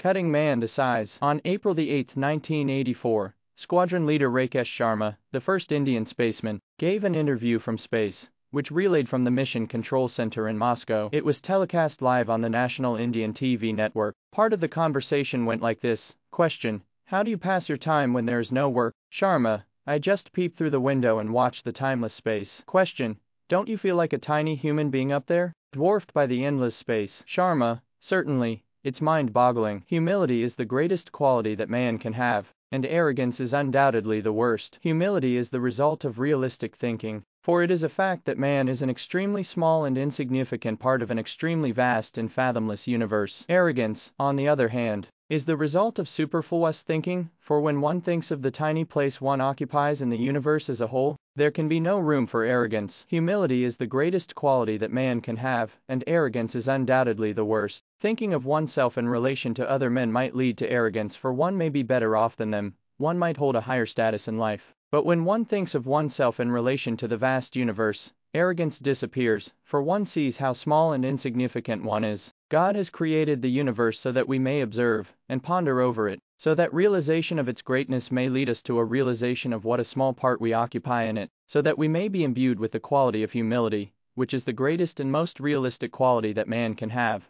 Cutting Man to Size. On April 8, 1984, Squadron Leader Rakesh Sharma, the first Indian spaceman, gave an interview from space, which relayed from the Mission Control Center in Moscow. It was telecast live on the national Indian TV network. Part of the conversation went like this. Question: how do you pass your time when there is no work? Sharma: I just peep through the window and watch the timeless space. Question: don't you feel like a tiny human being up there, dwarfed by the endless space? Sharma: certainly. It's mind-boggling. Humility is the greatest quality that man can have, and arrogance is undoubtedly the worst. Humility is the result of realistic thinking, for it is a fact that man is an extremely small and insignificant part of an extremely vast and fathomless universe. Arrogance, on the other hand, is the result of superfluous thinking, for when one thinks of the tiny place one occupies in the universe as a whole, there can be no room for arrogance. Humility is the greatest quality that man can have, and arrogance is undoubtedly the worst. Thinking of oneself in relation to other men might lead to arrogance, for one may be better off than them, one might hold a higher status in life. But when one thinks of oneself in relation to the vast universe, arrogance disappears, for one sees how small and insignificant one is. God has created the universe so that we may observe and ponder over it, so that realization of its greatness may lead us to a realization of what a small part we occupy in it, so that we may be imbued with the quality of humility, which is the greatest and most realistic quality that man can have.